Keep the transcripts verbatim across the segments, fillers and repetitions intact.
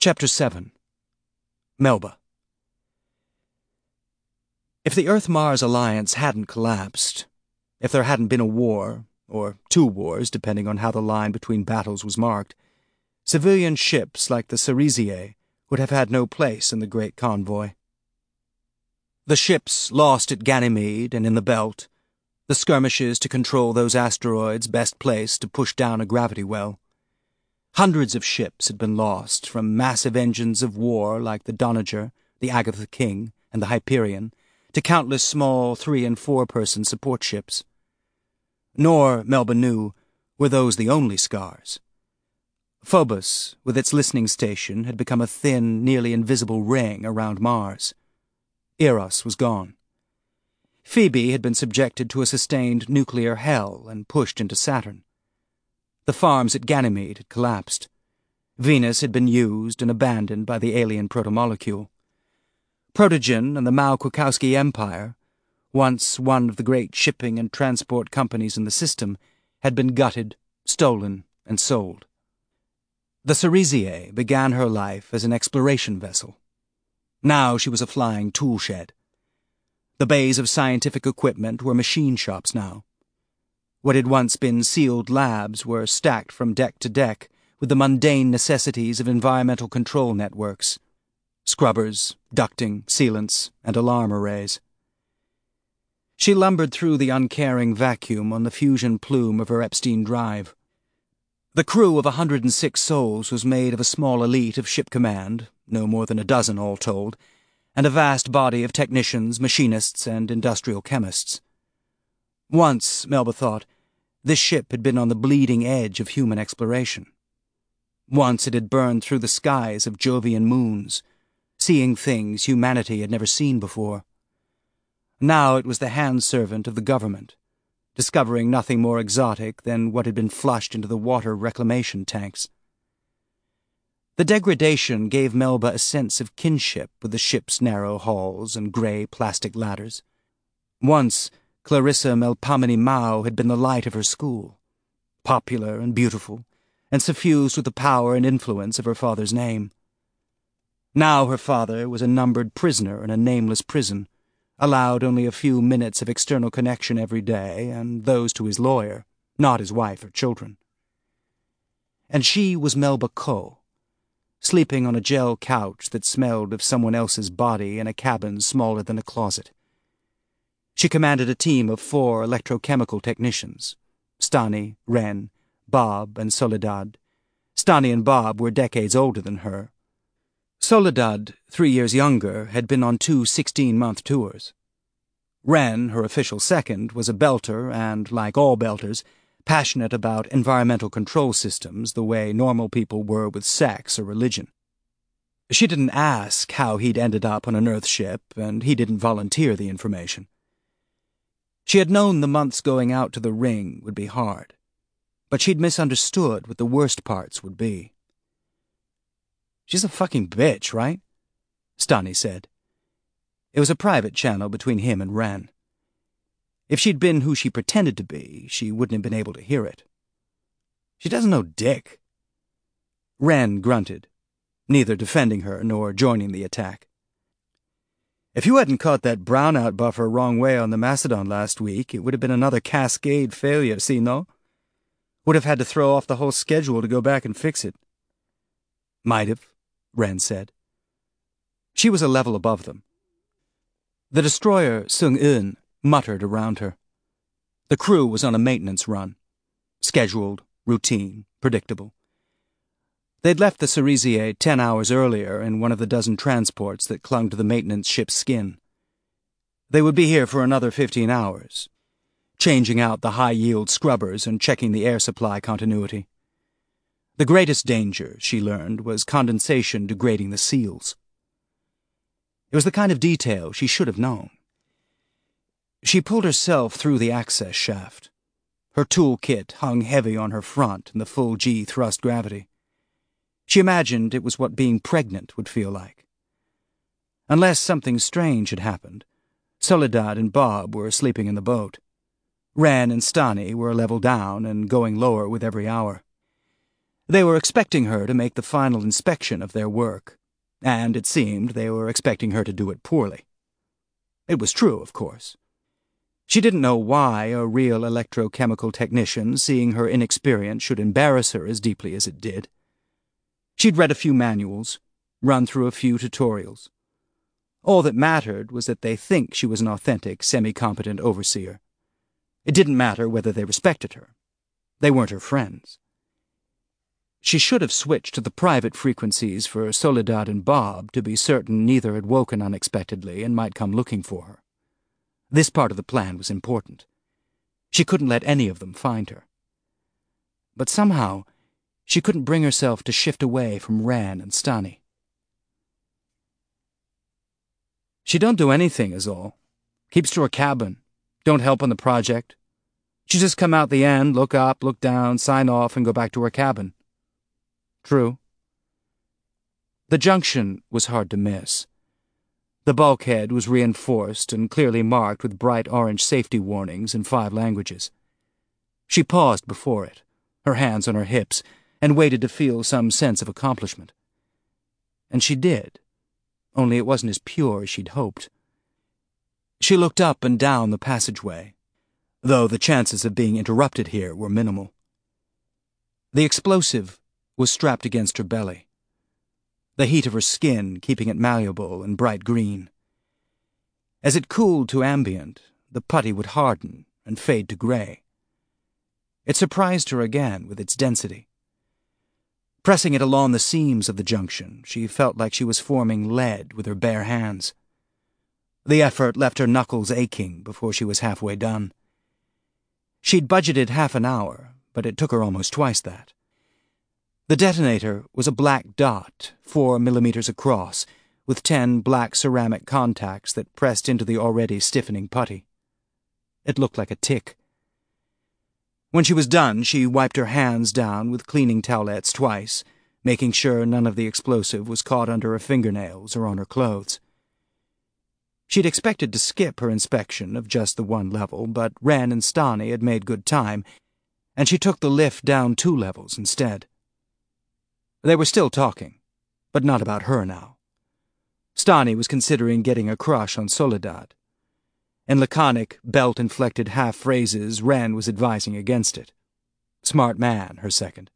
Chapter seven. Melba. If the Earth-Mars alliance hadn't collapsed, if there hadn't been a war, or two wars, depending on how the line between battles was marked, civilian ships like the Cerisier would have had no place in the great convoy. The ships lost at Ganymede and in the Belt, the skirmishes to control those asteroids best placed to push down a gravity well. Hundreds of ships had been lost, from massive engines of war like the Doniger, the Agatha King, and the Hyperion, to countless small three- and four-person support ships. Nor, Melba knew, were those the only scars. Phobos, with its listening station, had become a thin, nearly invisible ring around Mars. Eros was gone. Phoebe had been subjected to a sustained nuclear hell and pushed into Saturn. The farms at Ganymede had collapsed. Venus had been used and abandoned by the alien protomolecule. Protogen and the Mao-Kwakowski Empire, once one of the great shipping and transport companies in the system, had been gutted, stolen, and sold. The Cerisier began her life as an exploration vessel. Now she was a flying tool shed. The bays of scientific equipment were machine shops now. What had once been sealed labs were stacked from deck to deck with the mundane necessities of environmental control networks: scrubbers, ducting, sealants, and alarm arrays. She lumbered through the uncaring vacuum on the fusion plume of her Epstein drive. The crew of a hundred and six souls was made of a small elite of ship command, no more than a dozen all told, and a vast body of technicians, machinists, and industrial chemists. Once, Melba thought, this ship had been on the bleeding edge of human exploration. Once it had burned through the skies of Jovian moons, seeing things humanity had never seen before. Now it was the hand-servant of the government, discovering nothing more exotic than what had been flushed into the water reclamation tanks. The degradation gave Melba a sense of kinship with the ship's narrow halls and grey plastic ladders. Once, Clarissa Melpomene Mao had been the light of her school, popular and beautiful, and suffused with the power and influence of her father's name. Now her father was a numbered prisoner in a nameless prison, allowed only a few minutes of external connection every day, and those to his lawyer, not his wife or children. And she was Melba Coe, sleeping on a gel couch that smelled of someone else's body in a cabin smaller than a closet. She commanded a team of four electrochemical technicians: Stani, Ren, Bob, and Soledad. Stani and Bob were decades older than her. Soledad, three years younger, had been on two sixteen-month tours. Ren, her official second, was a belter and, like all belters, passionate about environmental control systems the way normal people were with sex or religion. She didn't ask how he'd ended up on an Earth ship, and he didn't volunteer the information. She had known the months going out to the ring would be hard, but she'd misunderstood what the worst parts would be. "She's a fucking bitch, right?" Stani said. It was a private channel between him and Ren. If she'd been who she pretended to be, she wouldn't have been able to hear it. "She doesn't know dick." Ren grunted, neither defending her nor joining the attack. "If you hadn't caught that brownout buffer wrong way on the Macedon last week, it would have been another cascade failure, see, no? Would have had to throw off the whole schedule to go back and fix it." "Might have," Ren said. She was a level above them. The destroyer Sung-eun muttered around her. The crew was on a maintenance run. Scheduled, routine, predictable. They'd left the Cerisier ten hours earlier in one of the dozen transports that clung to the maintenance ship's skin. They would be here for another fifteen hours, changing out the high-yield scrubbers and checking the air supply continuity. The greatest danger, she learned, was condensation degrading the seals. It was the kind of detail she should have known. She pulled herself through the access shaft. Her tool kit hung heavy on her front in the full G thrust gravity. She imagined it was what being pregnant would feel like. Unless something strange had happened, Soledad and Bob were sleeping in the boat. Ren and Stani were a level down and going lower with every hour. They were expecting her to make the final inspection of their work, and it seemed they were expecting her to do it poorly. It was true, of course. She didn't know why a real electrochemical technician, seeing her inexperience, should embarrass her as deeply as it did. She'd read a few manuals, run through a few tutorials. All that mattered was that they think she was an authentic, semi-competent overseer. It didn't matter whether they respected her. They weren't her friends. She should have switched to the private frequencies for Soledad and Bob to be certain neither had woken unexpectedly and might come looking for her. This part of the plan was important. She couldn't let any of them find her. But somehow, she couldn't bring herself to shift away from Ran and Stani. She don't do anything, is all. Keeps to her cabin. Don't help on the project. She just come out the end, look up, look down, sign off, and go back to her cabin. True. The junction was hard to miss. The bulkhead was reinforced and clearly marked with bright orange safety warnings in five languages. She paused before it, her hands on her hips, and waited to feel some sense of accomplishment. And she did, only it wasn't as pure as she'd hoped. She looked up and down the passageway, though the chances of being interrupted here were minimal. The explosive was strapped against her belly, the heat of her skin keeping it malleable and bright green. As it cooled to ambient, the putty would harden and fade to gray. It surprised her again with its density. Pressing it along the seams of the junction, she felt like she was forming lead with her bare hands. The effort left her knuckles aching before she was halfway done. She'd budgeted half an hour, but it took her almost twice that. The detonator was a black dot, four millimeters across, with ten black ceramic contacts that pressed into the already stiffening putty. It looked like a tick. When she was done, she wiped her hands down with cleaning towelettes twice, making sure none of the explosive was caught under her fingernails or on her clothes. She'd expected to skip her inspection of just the one level, but Ran and Stani had made good time, and she took the lift down two levels instead. They were still talking, but not about her now. Stani was considering getting a crush on Soledad. In laconic, belt-inflected half-phrases, Ran was advising against it. Smart man, her second.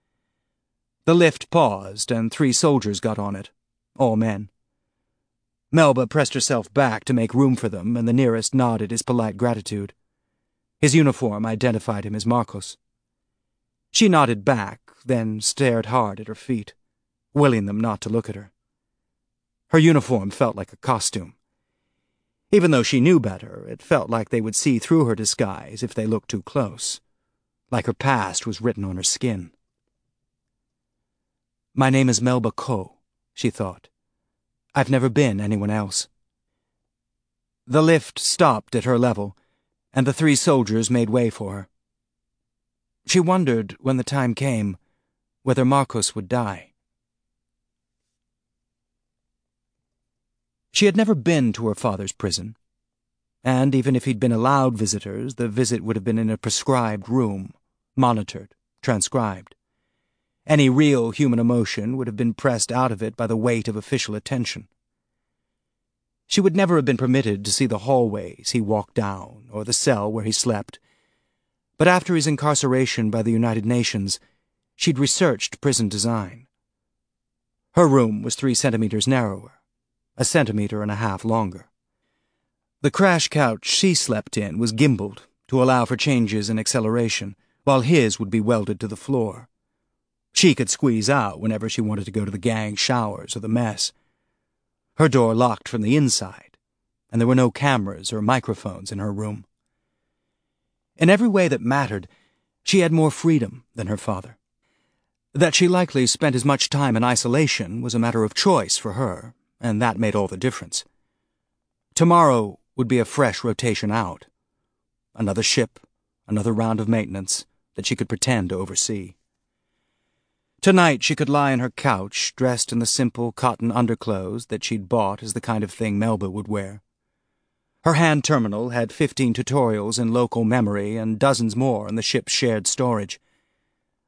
The lift paused, and three soldiers got on it, all men. Melba pressed herself back to make room for them, and the nearest nodded his polite gratitude. His uniform identified him as Marcos. She nodded back, then stared hard at her feet, willing them not to look at her. Her uniform felt like a costume. Even though she knew better, it felt like they would see through her disguise if they looked too close, like her past was written on her skin. My name is Melba Ko, she thought. I've never been anyone else. The lift stopped at her level, and the three soldiers made way for her. She wondered, when the time came, whether Marcos would die. She had never been to her father's prison, and even if he'd been allowed visitors, the visit would have been in a prescribed room, monitored, transcribed. Any real human emotion would have been pressed out of it by the weight of official attention. She would never have been permitted to see the hallways he walked down or the cell where he slept, but after his incarceration by the United Nations, she'd researched prison design. Her room was three centimeters narrower, a centimeter and a half longer. The crash couch she slept in was gimbaled to allow for changes in acceleration, while his would be welded to the floor. She could squeeze out whenever she wanted to go to the gang showers or the mess. Her door locked from the inside, and there were no cameras or microphones in her room. In every way that mattered, she had more freedom than her father. That she likely spent as much time in isolation was a matter of choice for her, and that made all the difference. Tomorrow would be a fresh rotation out. Another ship, another round of maintenance that she could pretend to oversee. Tonight she could lie on her couch, dressed in the simple cotton underclothes that she'd bought as the kind of thing Melba would wear. Her hand terminal had fifteen tutorials in local memory and dozens more in the ship's shared storage.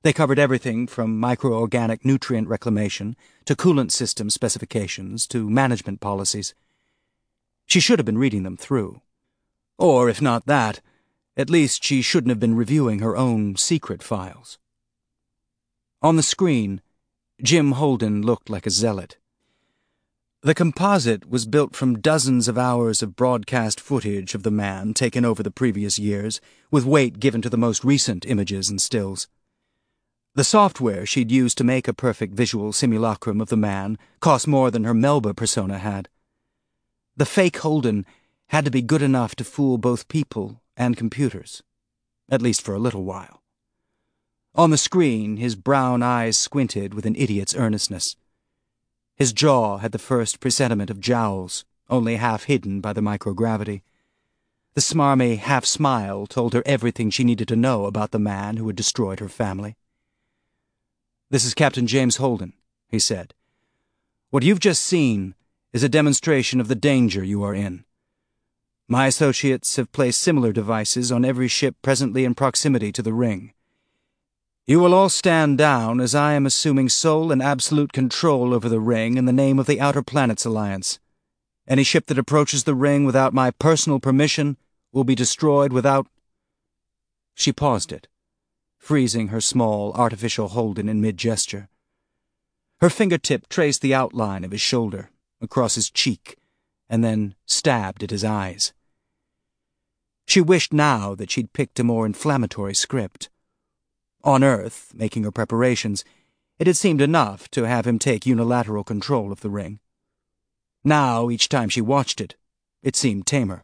They covered everything from microorganic nutrient reclamation to coolant system specifications to management policies. She should have been reading them through. Or, if not that, at least she shouldn't have been reviewing her own secret files. On the screen, Jim Holden looked like a zealot. The composite was built from dozens of hours of broadcast footage of the man taken over the previous years, with weight given to the most recent images and stills. The software she'd used to make a perfect visual simulacrum of the man cost more than her Melba persona had. The fake Holden had to be good enough to fool both people and computers, at least for a little while. On the screen, his brown eyes squinted with an idiot's earnestness. His jaw had the first presentiment of jowls, only half hidden by the microgravity. The smarmy half-smile told her everything she needed to know about the man who had destroyed her family. "This is Captain James Holden," he said. "What you've just seen is a demonstration of the danger you are in. My associates have placed similar devices on every ship presently in proximity to the ring. You will all stand down as I am assuming sole and absolute control over the ring in the name of the Outer Planets Alliance. Any ship that approaches the ring without my personal permission will be destroyed without—" She paused it, freezing her small, artificial Holden in mid-gesture. Her fingertip traced the outline of his shoulder, across his cheek, and then stabbed at his eyes. She wished now that she'd picked a more inflammatory script. On Earth, making her preparations, it had seemed enough to have him take unilateral control of the ring. Now, each time she watched it, it seemed tamer.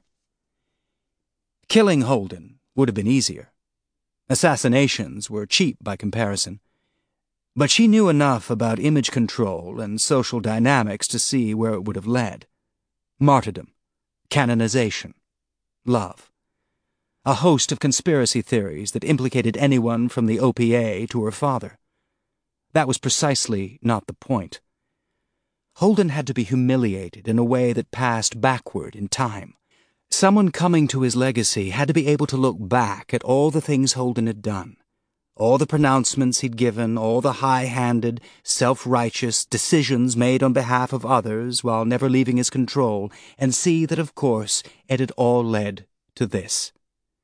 Killing Holden would have been easier. Assassinations were cheap by comparison. But she knew enough about image control and social dynamics to see where it would have led. Martyrdom, canonization, love. A host of conspiracy theories that implicated anyone from the O P A to her father. That was precisely not the point. Holden had to be humiliated in a way that passed backward in time. Someone coming to his legacy had to be able to look back at all the things Holden had done, all the pronouncements he'd given, all the high-handed, self-righteous decisions made on behalf of others while never leaving his control, and see that, of course, it had all led to this.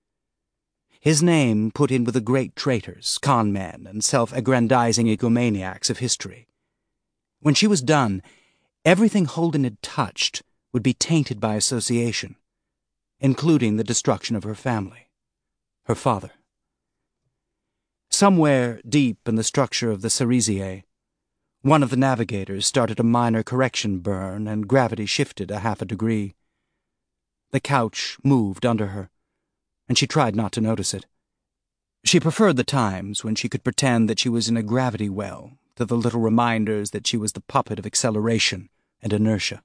His name put in with the great traitors, con men, and self-aggrandizing egomaniacs of history. When she was done, everything Holden had touched would be tainted by association, including the destruction of her family, her father. Somewhere deep in the structure of the Cerisier, one of the navigators started a minor correction burn and gravity shifted a half a degree. The couch moved under her, and she tried not to notice it. She preferred the times when she could pretend that she was in a gravity well to the little reminders that she was the puppet of acceleration and inertia.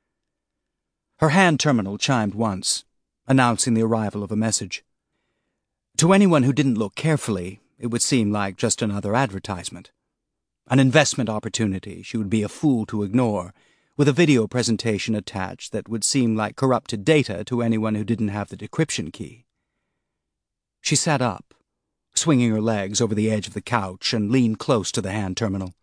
Her hand terminal chimed once, announcing the arrival of a message. To anyone who didn't look carefully, it would seem like just another advertisement. An investment opportunity she would be a fool to ignore, with a video presentation attached that would seem like corrupted data to anyone who didn't have the decryption key. She sat up, swinging her legs over the edge of the couch, and leaned close to the hand terminal.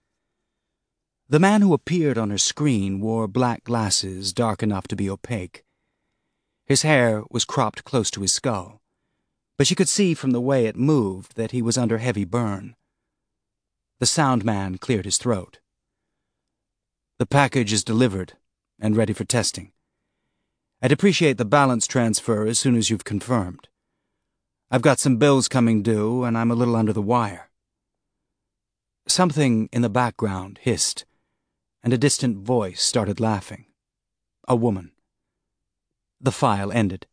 The man who appeared on her screen wore black glasses dark enough to be opaque. His hair was cropped close to his skull, but she could see from the way it moved that he was under heavy burn. The sound man cleared his throat. "The package is delivered and ready for testing. I'd appreciate the balance transfer as soon as you've confirmed. I've got some bills coming due, and I'm a little under the wire." Something in the background hissed, and a distant voice started laughing. A woman. The file ended.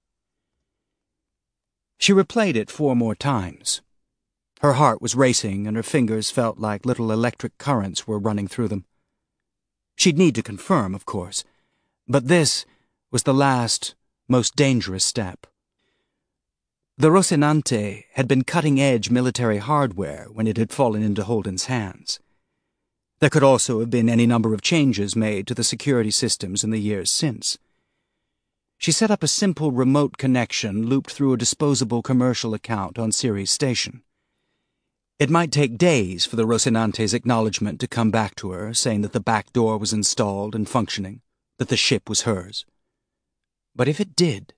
She replayed it four more times. Her heart was racing, and her fingers felt like little electric currents were running through them. She'd need to confirm, of course, but this was the last, most dangerous step. The Rocinante had been cutting-edge military hardware when it had fallen into Holden's hands. There could also have been any number of changes made to the security systems in the years since. She set up a simple remote connection looped through a disposable commercial account on Ceres Station. It might take days for the Rocinante's acknowledgement to come back to her, saying that the back door was installed and functioning, that the ship was hers. But if it did...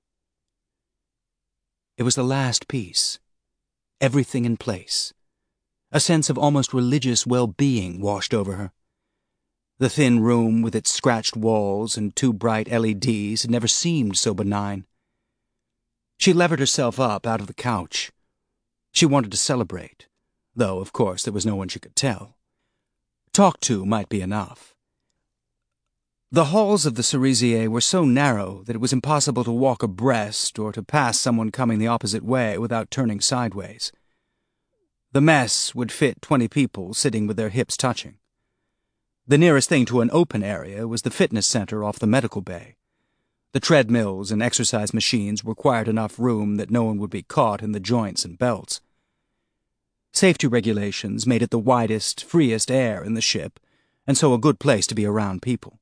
It was the last piece. Everything in place. A sense of almost religious well-being washed over her. The thin room with its scratched walls and two bright L E Ds had never seemed so benign. She levered herself up out of the couch. She wanted to celebrate, though, of course, there was no one she could tell. Talk to might be enough. The halls of the Cerisier were so narrow that it was impossible to walk abreast or to pass someone coming the opposite way without turning sideways. The mess would fit twenty people sitting with their hips touching. The nearest thing to an open area was the fitness center off the medical bay. The treadmills and exercise machines required enough room that no one would be caught in the joints and belts. Safety regulations made it the widest, freest air in the ship, and so a good place to be around people.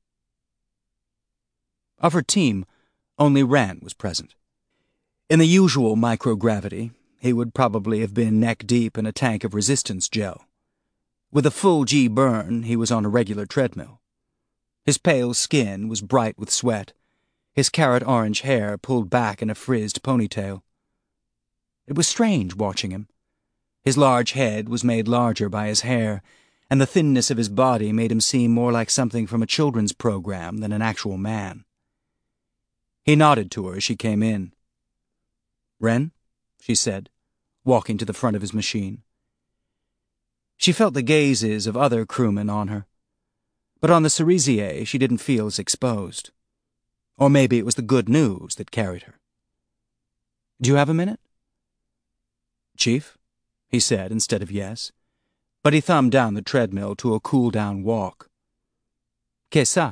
Of her team, only Wren was present. In the usual microgravity, he would probably have been neck-deep in a tank of resistance gel. With a full G burn, he was on a regular treadmill. His pale skin was bright with sweat, his carrot-orange hair pulled back in a frizzed ponytail. It was strange watching him. His large head was made larger by his hair, and the thinness of his body made him seem more like something from a children's program than an actual man. He nodded to her as she came in. "Wren?" she said, walking to the front of his machine. She felt the gazes of other crewmen on her, but on the Cerisier she didn't feel as exposed. Or maybe it was the good news that carried her. "Do you have a minute?" "Chief?" he said instead of yes, but he thumbed down the treadmill to a cool-down walk. "Qu'est ça?"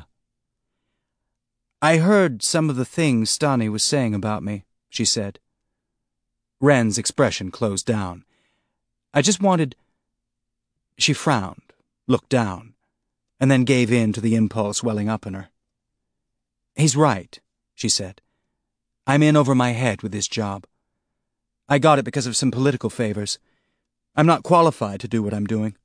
"I heard some of the things Stani was saying about me," she said. Wren's expression closed down. "I just wanted—" She frowned, looked down, and then gave in to the impulse welling up in her. "He's right," she said. "I'm in over my head with this job. I got it because of some political favors. I'm not qualified to do what I'm doing."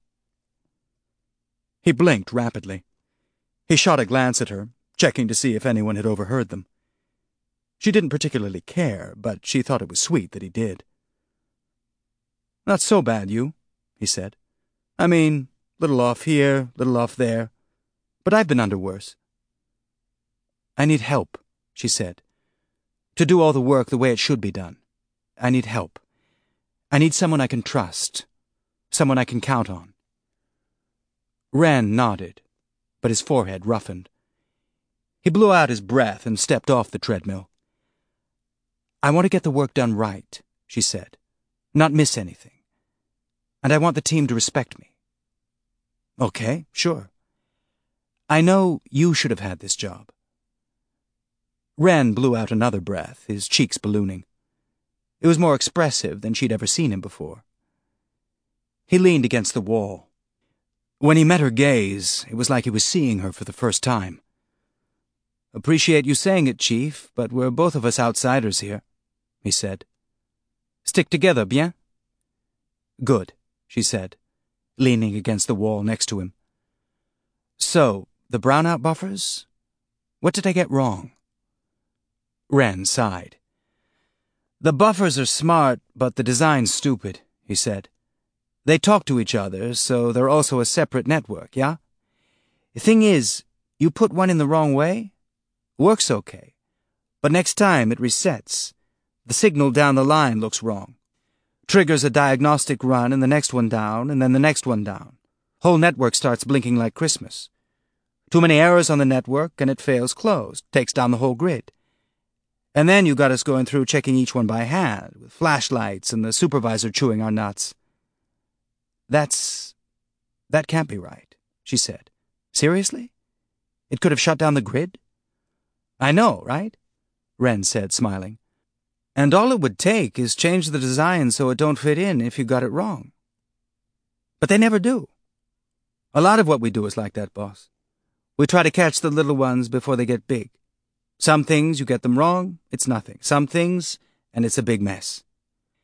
He blinked rapidly. He shot a glance at her, checking to see if anyone had overheard them. She didn't particularly care, but she thought it was sweet that he did. "Not so bad, you," he said. "I mean, little off here, little off there. But I've been under worse." "I need help," she said. "To do all the work the way it should be done. I need help. I need someone I can trust. Someone I can count on." Wren nodded, but his forehead roughened. He blew out his breath and stepped off the treadmill. "I want to get the work done right," she said. "Not miss anything. And I want the team to respect me." "Okay, sure. I know you should have had this job." Wren blew out another breath, his cheeks ballooning. It was more expressive than she'd ever seen him before. He leaned against the wall. When he met her gaze, it was like he was seeing her for the first time. "Appreciate you saying it, Chief, but we're both of us outsiders here," he said. "Stick together, bien?" "Good," she said, leaning against the wall next to him. "So, the brownout buffers? What did I get wrong?" Wren sighed. "The buffers are smart, but the design's stupid," he said. "They talk to each other, so they're also a separate network, yeah? The thing is, you put one in the wrong way, works okay, but next time it resets. The signal down the line looks wrong. Triggers a diagnostic run and the next one down, and then the next one down. Whole network starts blinking like Christmas. Too many errors on the network and it fails closed, takes down the whole grid. And then you got us going through checking each one by hand, with flashlights and the supervisor chewing our nuts." That's... that can't be right," she said. "Seriously? It could have shut down the grid?" "I know, right?" Wren said, smiling. "And all it would take is change the design so it don't fit in if you got it wrong. But they never do. A lot of what we do is like that, boss. We try to catch the little ones before they get big. Some things, you get them wrong, it's nothing. Some things, and it's a big mess."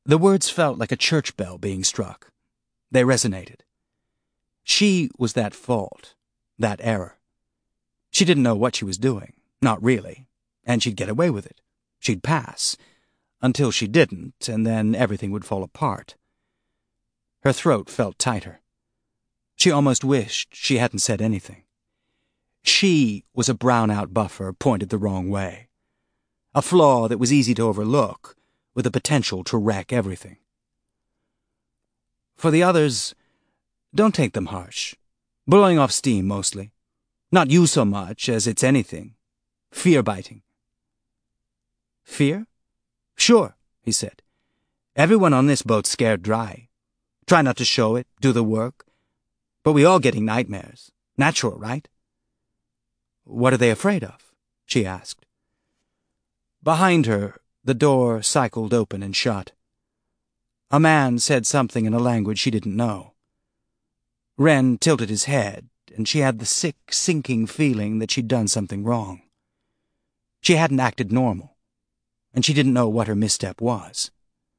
The words felt like a church bell being struck. They resonated. She was that fault, that error. She didn't know what she was doing, not really, and she'd get away with it. She'd pass, until she didn't, and then everything would fall apart. Her throat felt tighter. She almost wished she hadn't said anything. She was a brown-out buffer pointed the wrong way. A flaw that was easy to overlook, with the potential to wreck everything. For the others, don't take them harsh. Blowing off steam, mostly. Not you so much as it's anything. Fear-biting. Fear? Sure, he said. Everyone on this boat's scared dry. Try not to show it, do the work. But we all getting nightmares. Natural, right? What are they afraid of? She asked. Behind her, the door cycled open and shut. A man said something in a language she didn't know. Wren tilted his head, and she had the sick, sinking feeling that she'd done something wrong. She hadn't acted normal, and she didn't know what her misstep was.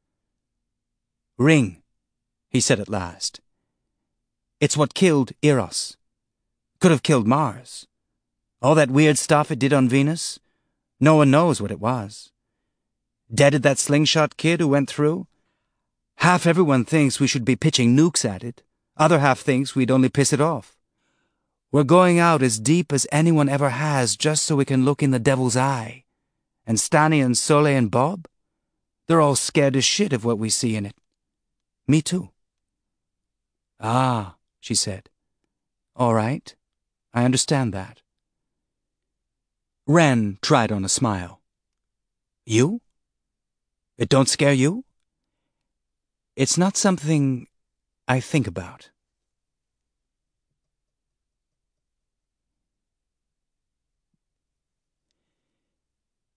Ring, he said at last. It's what killed Eros. Could have killed Mars. All that weird stuff it did on Venus, no one knows what it was. Deaded that slingshot kid who went through? Half everyone thinks we should be pitching nukes at it. Other half thinks we'd only piss it off. We're going out as deep as anyone ever has just so we can look in the devil's eye. And Stanny and Soleil and Bob? They're all scared as shit of what we see in it. Me too. Ah, she said. All right. I understand that. Wren tried on a smile. You? It don't scare you? It's not something I think about.